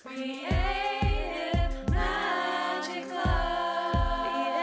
Creative Magic Club.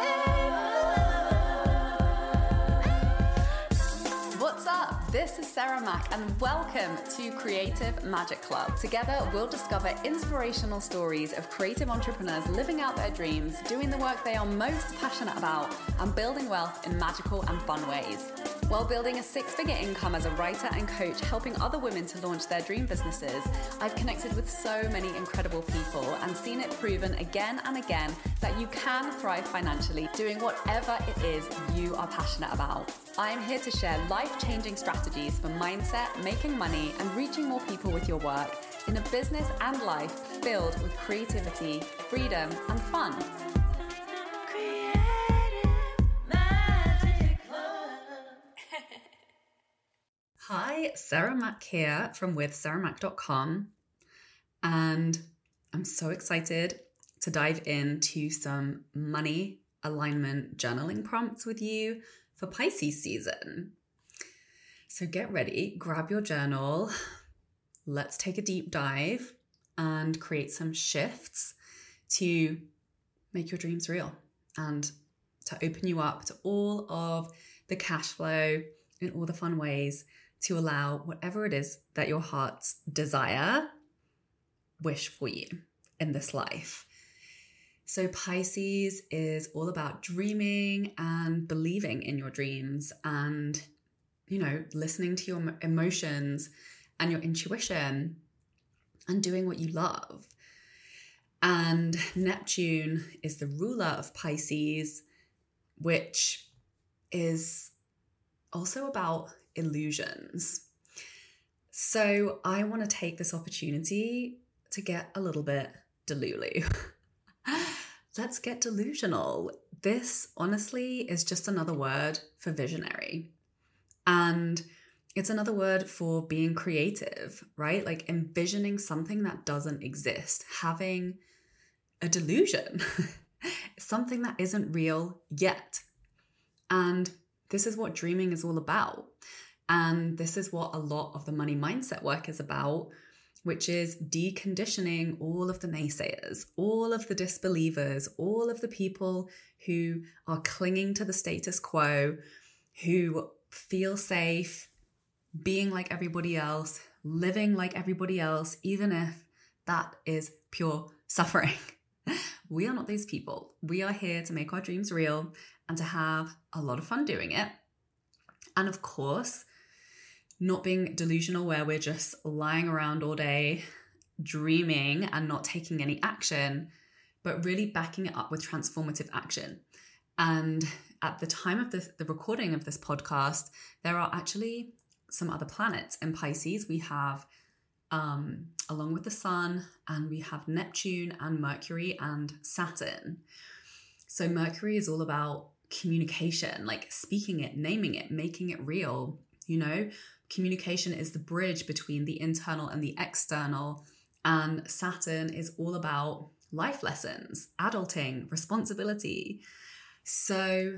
What's up? This is Sarah Mack and welcome to Creative Magic Club. Together, we'll discover inspirational stories of creative entrepreneurs living out their dreams, doing the work they are most passionate about, and building wealth in magical and fun ways. While building a six-figure income as a writer and coach, helping other women to launch their dream businesses, I've connected with so many incredible people and seen it proven again and again that you can thrive financially doing whatever it is you are passionate about. I'm here to share life-changing strategies for mindset, making money, and reaching more people with your work in a business and life filled with creativity, freedom, and fun. Hi, Sarah Mack here from withsarahmack.com, and I'm so excited to dive into some money alignment journaling prompts with you for Pisces season. So get ready, grab your journal, let's take a deep dive and create some shifts to make your dreams real and to open you up to all of the cash flow and all the fun ways to allow whatever it is that your heart's desire wish for you in this life. So Pisces is all about dreaming and believing in your dreams and, listening to your emotions and your intuition and doing what you love. And Neptune is the ruler of Pisces, which is also about illusions. So I want to take this opportunity to get a little bit delulu. Let's get delusional. This honestly is just another word for visionary. And it's another word for being creative, right? Like envisioning something that doesn't exist, having a delusion, something that isn't real yet. And this is what dreaming is all about. And this is what a lot of the money mindset work is about, which is deconditioning all of the naysayers, all of the disbelievers, all of the people who are clinging to the status quo, who feel safe, being like everybody else, living like everybody else, even if that is pure suffering. We are not those people. We are here to make our dreams real and to have a lot of fun doing it. And of course, not being delusional where we're just lying around all day, dreaming and not taking any action, but really backing it up with transformative action. And at the time of the recording of this podcast, there are actually some other planets in Pisces. We have, along with the sun, and we have Neptune and Mercury and Saturn. So Mercury is all about communication, like speaking it, naming it, making it real. Communication is the bridge between the internal and the external. And Saturn is all about life lessons, adulting, responsibility. So,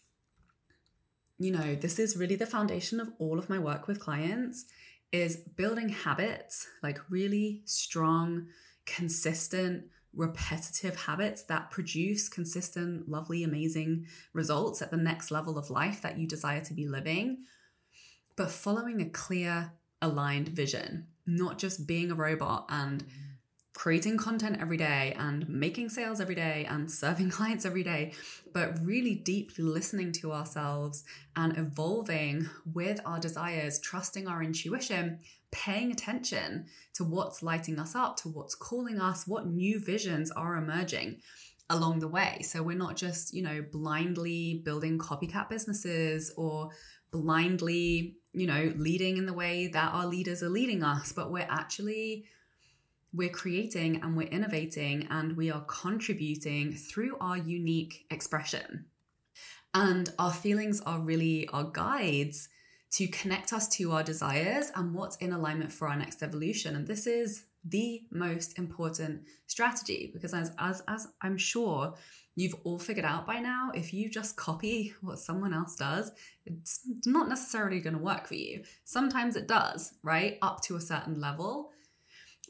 this is really the foundation of all of my work with clients, is building habits, like really strong, consistent, repetitive habits that produce consistent, lovely, amazing results at the next level of life that you desire to be living, but following a clear, aligned vision, not just being a robot and creating content every day and making sales every day and serving clients every day, but really deeply listening to ourselves and evolving with our desires, trusting our intuition, paying attention to what's lighting us up, to what's calling us, what new visions are emerging along the way. So we're not just, blindly building copycat businesses or blindly, leading in the way that our leaders are leading us, but we're creating and we're innovating and we are contributing through our unique expression. And our feelings are really our guides to connect us to our desires and what's in alignment for our next evolution. And this is the most important strategy, because as I'm sure you've all figured out by now, if you just copy what someone else does, it's not necessarily going to work for you. Sometimes it does, right? Up to a certain level.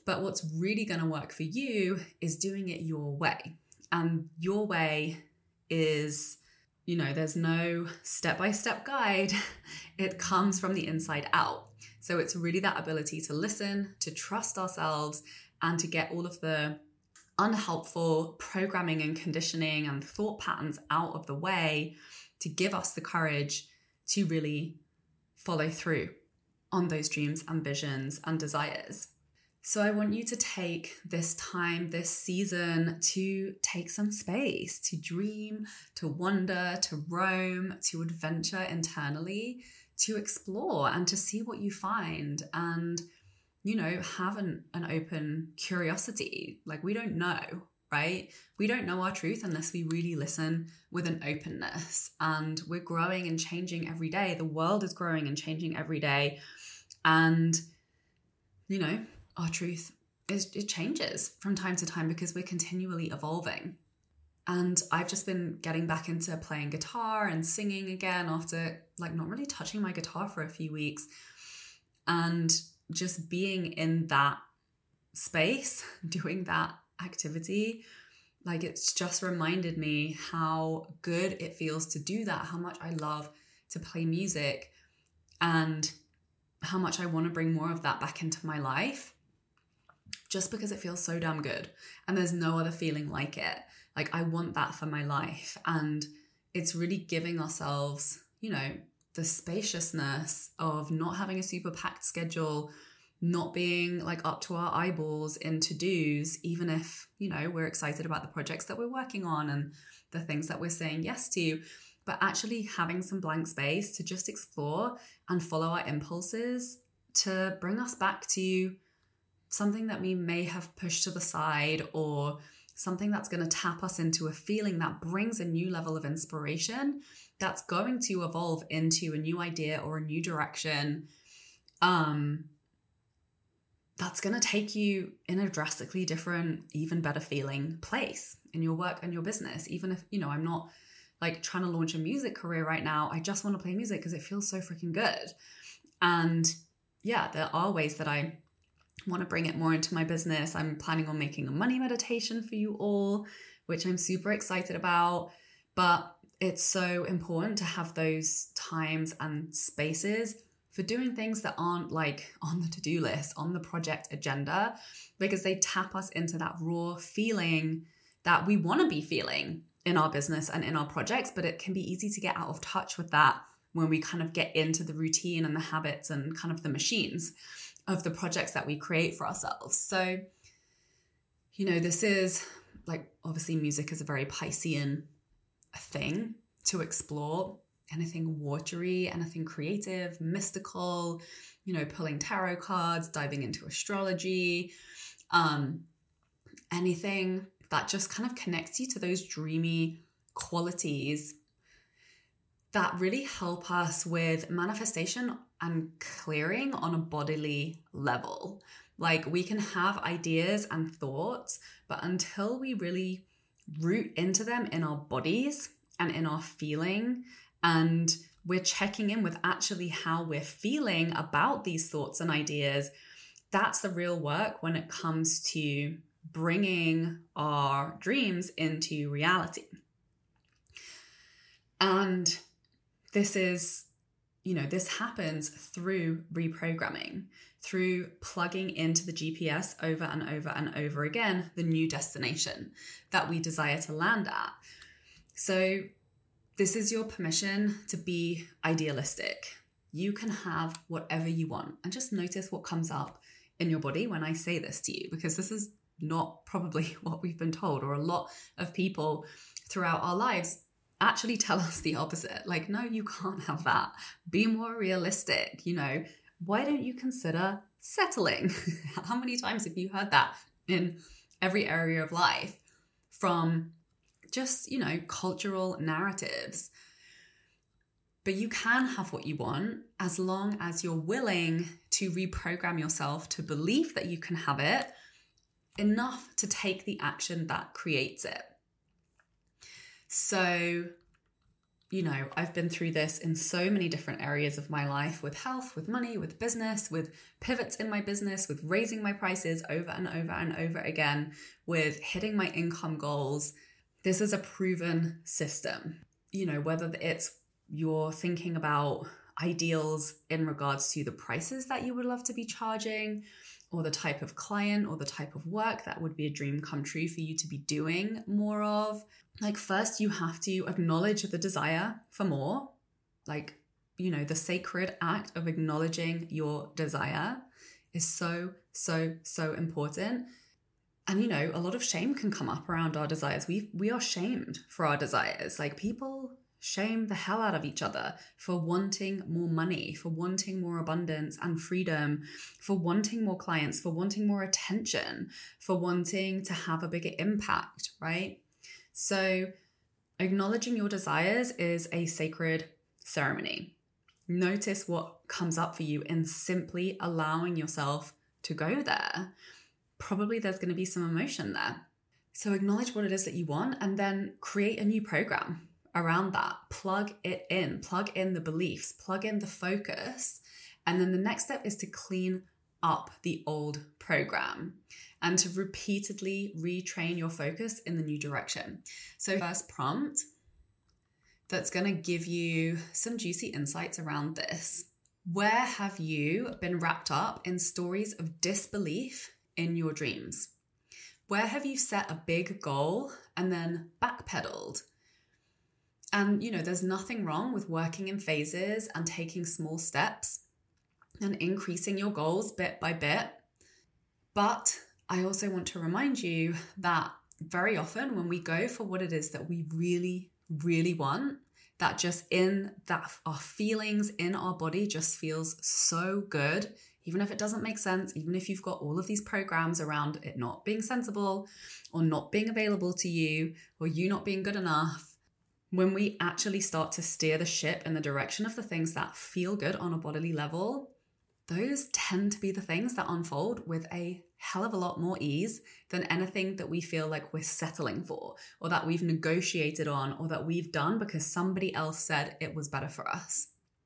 But what's really going to work for you is doing it your way. And your way is, there's no step-by-step guide. It comes from the inside out. So it's really that ability to listen, to trust ourselves, and to get all of the unhelpful programming and conditioning and thought patterns out of the way to give us the courage to really follow through on those dreams and visions and desires. So I want you to take this time, this season, to take some space, to dream, to wonder, to roam, to adventure internally, to explore and to see what you find, and, have an open curiosity. Like, we don't know, right? We don't know our truth unless we really listen with an openness. And we're growing and changing every day. The world is growing and changing every day. And, our truth it changes from time to time because we're continually evolving. And I've just been getting back into playing guitar and singing again after not really touching my guitar for a few weeks. And just being in that space, doing that activity, it's just reminded me how good it feels to do that, how much I love to play music, and how much I want to bring more of that back into my life, just because it feels so damn good. And there's no other feeling like it. I want that for my life. And it's really giving ourselves, the spaciousness of not having a super packed schedule, not being up to our eyeballs in to-dos, even if, we're excited about the projects that we're working on and the things that we're saying yes to, but actually having some blank space to just explore and follow our impulses to bring us back to something that we may have pushed to the side, or something that's going to tap us into a feeling that brings a new level of inspiration that's going to evolve into a new idea or a new direction. That's going to take you in a drastically different, even better feeling place in your work and your business. Even if, I'm not trying to launch a music career right now. I just want to play music because it feels so freaking good. And yeah, there are ways that I want to bring it more into my business. I'm planning on making a money meditation for you all, which I'm super excited about. But it's so important to have those times and spaces for doing things that aren't on the to-do list, on the project agenda, because they tap us into that raw feeling that we want to be feeling in our business and in our projects. But it can be easy to get out of touch with that when we kind of get into the routine and the habits and kind of the machines of the projects that we create for ourselves. So, this is obviously music is a very Piscean thing to explore. Anything watery, anything creative, mystical, pulling tarot cards, diving into astrology, anything that just kind of connects you to those dreamy qualities that really help us with manifestation and clearing on a bodily level. We can have ideas and thoughts, but until we really root into them in our bodies and in our feeling, and we're checking in with actually how we're feeling about these thoughts and ideas, that's the real work when it comes to bringing our dreams into reality. And this is, this happens through reprogramming, through plugging into the GPS over and over and over again, the new destination that we desire to land at. So this is your permission to be idealistic. You can have whatever you want, and just notice what comes up in your body when I say this to you, because this is not probably what we've been told, or a lot of people throughout our lives actually tell us the opposite. No, you can't have that. Be more realistic. Why don't you consider settling? How many times have you heard that in every area of life from just, cultural narratives? But you can have what you want as long as you're willing to reprogram yourself to believe that you can have it enough to take the action that creates it. So I've been through this in so many different areas of my life, with health, with money, with business, with pivots in my business, with raising my prices over and over and over again, with hitting my income goals. This is a proven system. Whether it's you're thinking about ideals in regards to the prices that you would love to be charging, or the type of client or the type of work that would be a dream come true for you to be doing more of. First you have to acknowledge the desire for more. The sacred act of acknowledging your desire is so, so, so important. And, a lot of shame can come up around our desires. We are shamed for our desires. People shame the hell out of each other for wanting more money, for wanting more abundance and freedom, for wanting more clients, for wanting more attention, for wanting to have a bigger impact, right? So acknowledging your desires is a sacred ceremony. Notice what comes up for you and simply allowing yourself to go there. Probably there's going to be some emotion there. So acknowledge what it is that you want and then create a new program around that. Plug it in, plug in the beliefs, plug in the focus. And then the next step is to clean up the old program and to repeatedly retrain your focus in the new direction. So first prompt that's going to give you some juicy insights around this. Where have you been wrapped up in stories of disbelief in your dreams? Where have you set a big goal and then backpedaled? And, there's nothing wrong with working in phases and taking small steps and increasing your goals bit by bit. But I also want to remind you that very often when we go for what it is that we really, really want, that our feelings in our body just feels so good, even if it doesn't make sense, even if you've got all of these programs around it not being sensible or not being available to you or you not being good enough. When we actually start to steer the ship in the direction of the things that feel good on a bodily level, those tend to be the things that unfold with a hell of a lot more ease than anything that we feel like we're settling for, or that we've negotiated on, or that we've done because somebody else said it was better for us.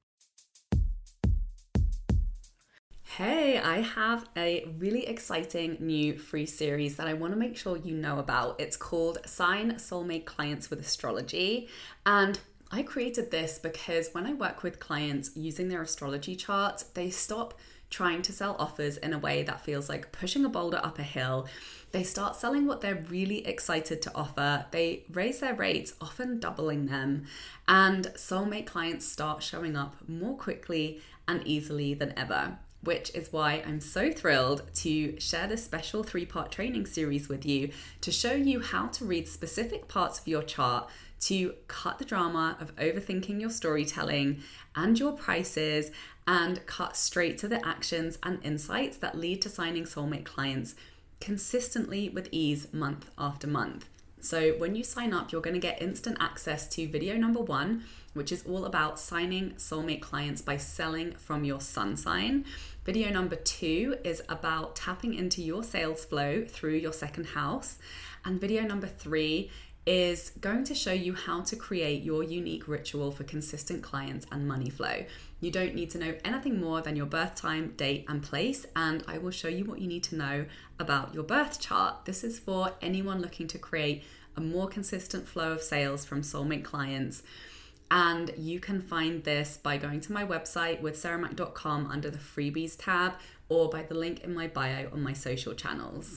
Hey, I have a really exciting new free series that I want to make sure you know about. It's called Sign Soulmate Clients with Astrology. And I created this because when I work with clients using their astrology charts, they stop trying to sell offers in a way that feels like pushing a boulder up a hill. They start selling what they're really excited to offer. They raise their rates, often doubling them. And soulmate clients start showing up more quickly and easily than ever, which is why I'm so thrilled to share this special 3-part training series with you to show you how to read specific parts of your chart to cut the drama of overthinking your storytelling and your prices and cut straight to the actions and insights that lead to signing soulmate clients consistently with ease month after month. So when you sign up, you're going to get instant access to video number 1, which is all about signing soulmate clients by selling from your sun sign. Video number 2 is about tapping into your sales flow through your second house. And video number 3 is going to show you how to create your unique ritual for consistent clients and money flow. You don't need to know anything more than your birth time, date, and place, and I will show you what you need to know about your birth chart. This is for anyone looking to create a more consistent flow of sales from soulmate clients. And you can find this by going to my website withsarahmac.com under the freebies tab, or by the link in my bio on my social channels.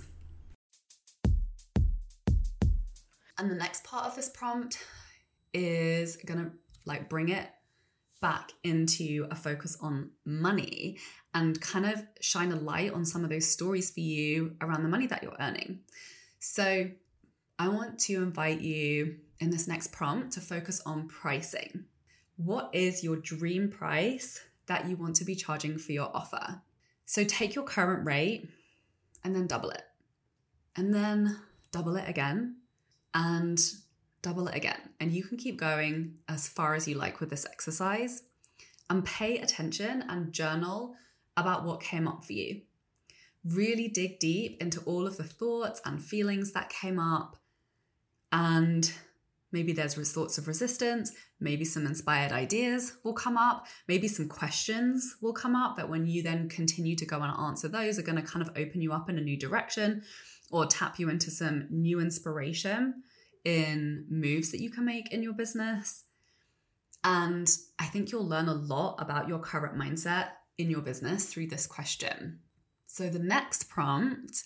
And the next part of this prompt is gonna bring it back into a focus on money and kind of shine a light on some of those stories for you around the money that you're earning. So I want to invite you in this next prompt to focus on pricing. What is your dream price that you want to be charging for your offer? So take your current rate and then double it, and then double it again, and double it again. And you can keep going as far as you like with this exercise, and pay attention and journal about what came up for you. Really dig deep into all of the thoughts and feelings that came up, and Maybe there's thoughts of resistance. Maybe some inspired ideas will come up. Maybe some questions will come up that when you then continue to go and answer those are going to kind of open you up in a new direction or tap you into some new inspiration in moves that you can make in your business. And I think you'll learn a lot about your current mindset in your business through this question. So the next prompt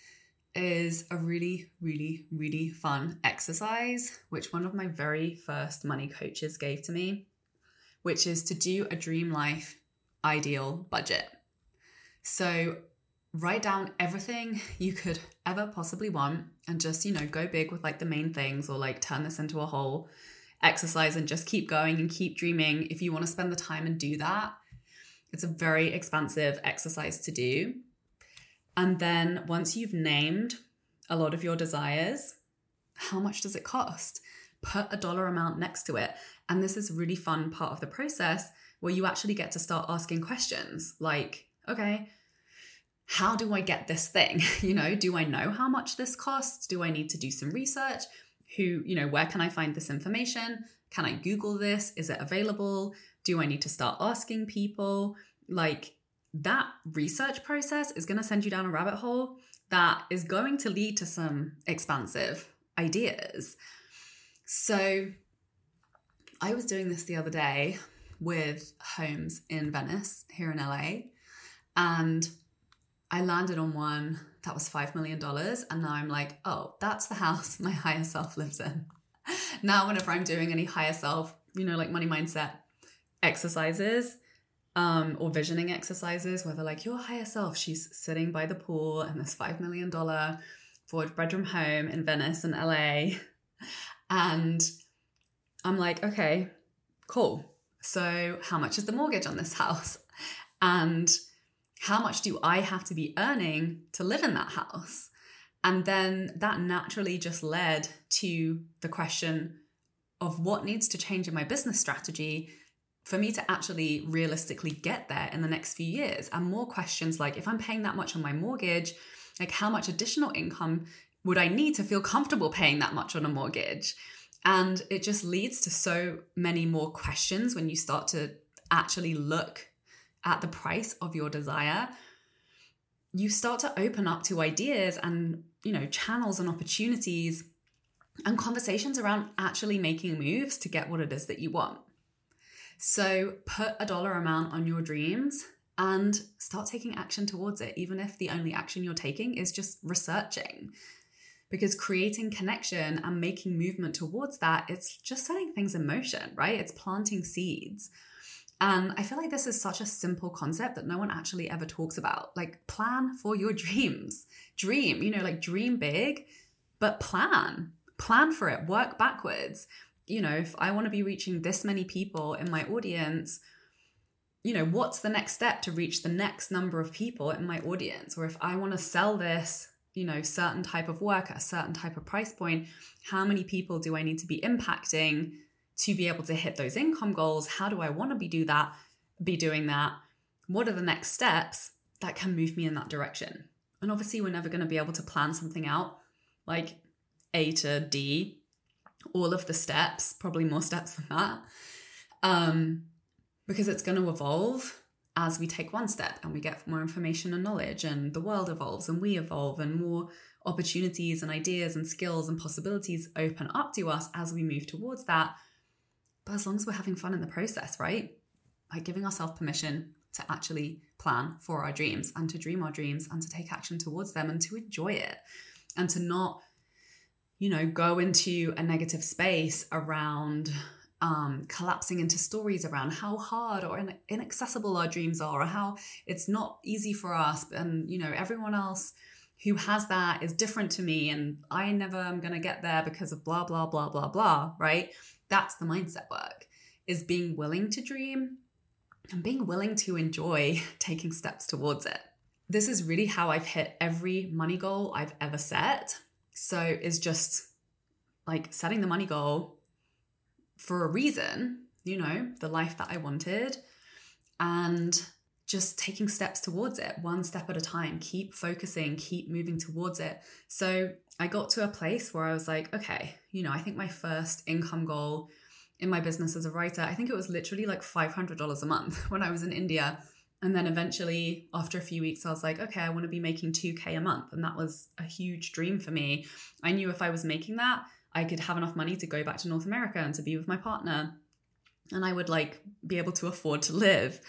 is a really, really, really fun exercise, which one of my very first money coaches gave to me, which is to do a dream life ideal budget. So write down everything you could ever possibly want and just, go big with like the main things, or like turn this into a whole exercise and just keep going and keep dreaming if you want to spend the time and do that. It's a very expansive exercise to do. And then once you've named a lot of your desires, how much does it cost? Put a dollar amount next to it. And this is a really fun part of the process where you actually get to start asking questions like, okay, how do I get this thing? Do I know how much this costs? Do I need to do some research? Where can I find this information? Can I Google this? Is it available? Do I need to start asking people? Like, that research process is going to send you down a rabbit hole that is going to lead to some expansive ideas. So I was doing this the other day with homes in Venice here in LA, and I landed on one that was $5 million. And now I'm like, oh, that's the house my higher self lives in. Now, whenever I'm doing any higher self, like money mindset exercises, or visioning exercises where they're like, your higher self, she's sitting by the pool in this $5 million 4-bedroom home in Venice and LA. And I'm like, okay, cool. So how much is the mortgage on this house? And how much do I have to be earning to live in that house? And then that naturally just led to the question of what needs to change in my business strategy for me to actually realistically get there in the next few years. And more questions like, if I'm paying that much on my mortgage, like how much additional income would I need to feel comfortable paying that much on a mortgage? And it just leads to so many more questions when you start to actually look at the price of your desire. You start to open up to ideas and, channels and opportunities and conversations around actually making moves to get what it is that you want. So put a dollar amount on your dreams and start taking action towards it, even if the only action you're taking is just researching. Because creating connection and making movement towards that, it's just setting things in motion, right? It's planting seeds. And I feel like this is such a simple concept that no one actually ever talks about. Like, plan for your dreams. Dream, dream big, but plan for it, work backwards. If I want to be reaching this many people in my audience, what's the next step to reach the next number of people in my audience? Or if I want to sell this, certain type of work at a certain type of price point, how many people do I need to be impacting to be able to hit those income goals? How do I want to be doing that? What are the next steps that can move me in that direction? And obviously we're never going to be able to plan something out like A to D, all of the steps, probably more steps than that, because it's going to evolve as we take one step and we get more information and knowledge, and the world evolves and we evolve, and more opportunities and ideas and skills and possibilities open up to us as we move towards that. But as long as we're having fun in the process, right? Like giving ourselves permission to actually plan for our dreams and to dream our dreams and to take action towards them and to enjoy it and to not, go into a negative space around collapsing into stories around how hard or inaccessible our dreams are, or how it's not easy for us. And, everyone else who has that is different to me, and I never am going to get there because of blah, blah, blah, blah, blah, right? That's the mindset work, is being willing to dream and being willing to enjoy taking steps towards it. This is really how I've hit every money goal I've ever set. So it's just like setting the money goal for a reason, the life that I wanted, and just taking steps towards it, one step at a time, keep focusing, keep moving towards it. So I got to a place where I was like, okay, I think my first income goal in my business as a writer, I think it was literally like $500 a month when I was in India. And then eventually, after a few weeks, I was like, okay, I want to be making $2,000 a month. And that was a huge dream for me. I knew if I was making that, I could have enough money to go back to North America and to be with my partner. And I would be able to afford to live.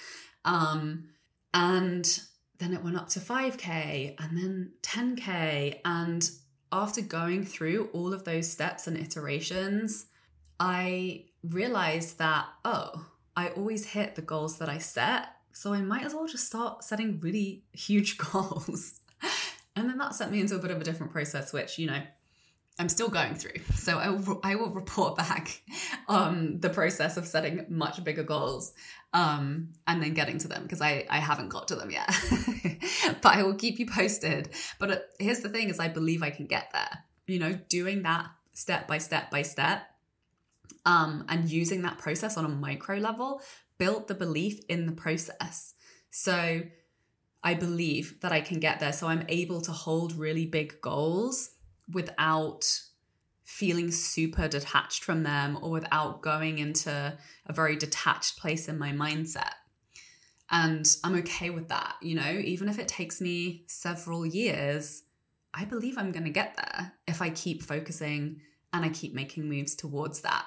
And then it went up to 5K and then 10K. And after going through all of those steps and iterations, I realized that, I always hit the goals that I set. So I might as well just start setting really huge goals. And then that sent me into a bit of a different process, which, I'm still going through. So I will report back on the process of setting much bigger goals and then getting to them, because I haven't got to them yet. But I will keep you posted. But here's the thing is I believe I can get there. Doing that step by step by step and using that process on a micro level built the belief in the process. So I believe that I can get there. So I'm able to hold really big goals without feeling super detached from them or without going into a very detached place in my mindset. And I'm okay with that, even if it takes me several years, I believe I'm going to get there if I keep focusing and I keep making moves towards that.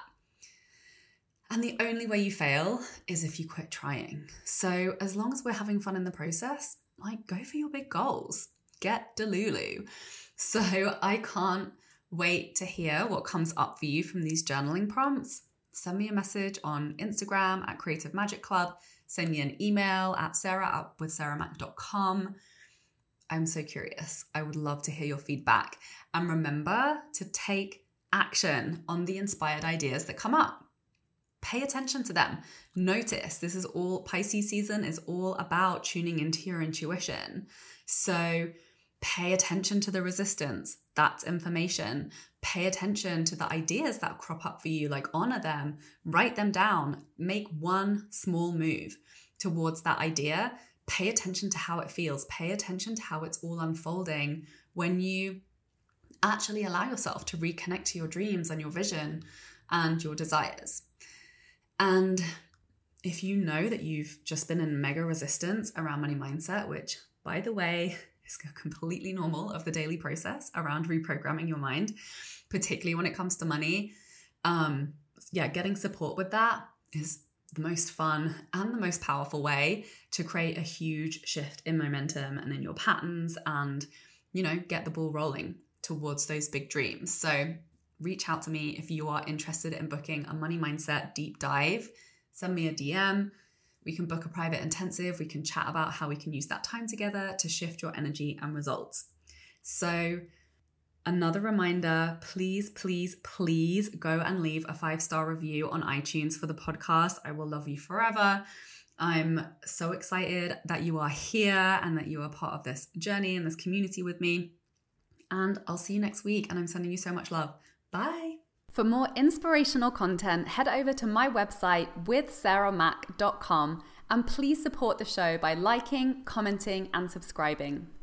And the only way you fail is if you quit trying. So as long as we're having fun in the process, go for your big goals. Get Delulu. So I can't wait to hear what comes up for you from these journaling prompts. Send me a message on Instagram at Creative Magic Club. Send me an email at sarah@withsarahmac.com. I'm so curious. I would love to hear your feedback. And remember to take action on the inspired ideas that come up. Pay attention to them. Notice this is all, Pisces season is all about tuning into your intuition. So pay attention to the resistance. That's information. Pay attention to the ideas that crop up for you, honor them, write them down, make one small move towards that idea. Pay attention to how it feels. Pay attention to how it's all unfolding when you actually allow yourself to reconnect to your dreams and your vision and your desires. And if you know that you've just been in mega resistance around money mindset, which, by the way, is completely normal of the daily process around reprogramming your mind, particularly when it comes to money, getting support with that is the most fun and the most powerful way to create a huge shift in momentum and in your patterns and, get the ball rolling towards those big dreams. So reach out to me if you are interested in booking a money mindset deep dive. Send me a DM. We can book a private intensive. We can chat about how we can use that time together to shift your energy and results. So another reminder, please, please, please go and leave a 5-star review on iTunes for the podcast. I will love you forever. I'm so excited that you are here and that you are part of this journey and this community with me. And I'll see you next week. And I'm sending you so much love. Bye. For more inspirational content, head over to my website withsarahmac.com and please support the show by liking, commenting, and subscribing.